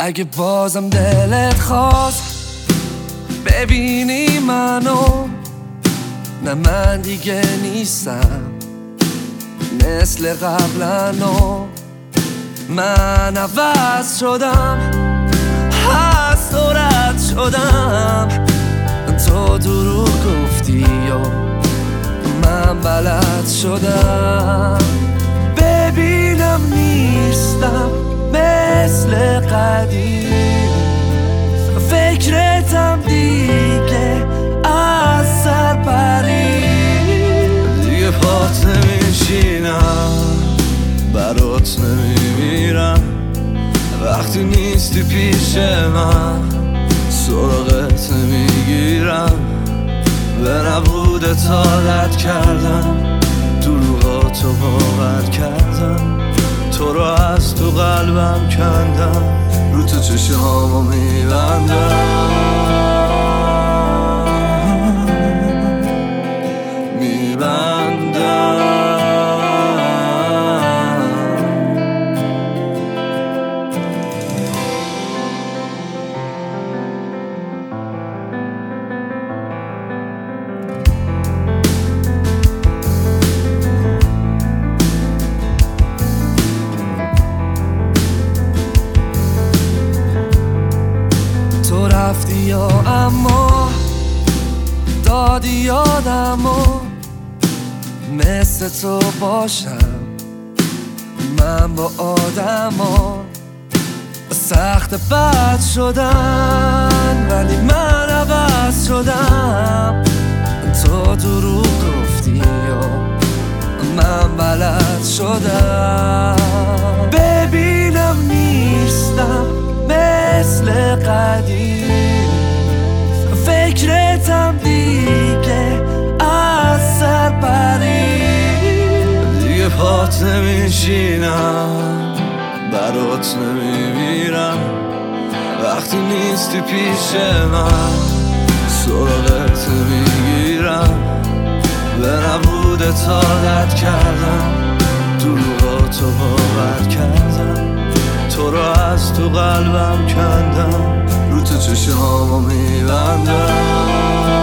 اگه بازم دلت خواست ببینی منو، نه من دیگه نیستم مثل قبلنو. من عوض شدم، هست و رد شدم. تو دروغ گفتی و من بلد شدم. ببینم نیستم مثل قدیم، فکرتم دیگه از سر پرید. دیگه پات نمیشینم، برات نمیمیرم. وقتی نیستی پیش من سراغت نمیگیرم. به نبودت عادت کردم، دروغاتو باور کردم. تو رو از تو قلبم کندم، رو تو چشمامو میبندم. تو رفتی یا اما دادی یادمو، مثل تو باشم من با آدما. سخت بد شدن ولی من عوض شدم. تو دروغ گفتی و من بلد شدم. ببینم نیستم مثل قدیم، فکرتم دیگه از سر پرید. دیگه پات نمیشینم، برات نمیمیرم. وقتی نیستی پیش من سراغت نمیگیرم. به نبودت عادت کردم، دروغاتو باور کردم. تو رو از تو قلبم کندم، رو تو چشمامو میبندم.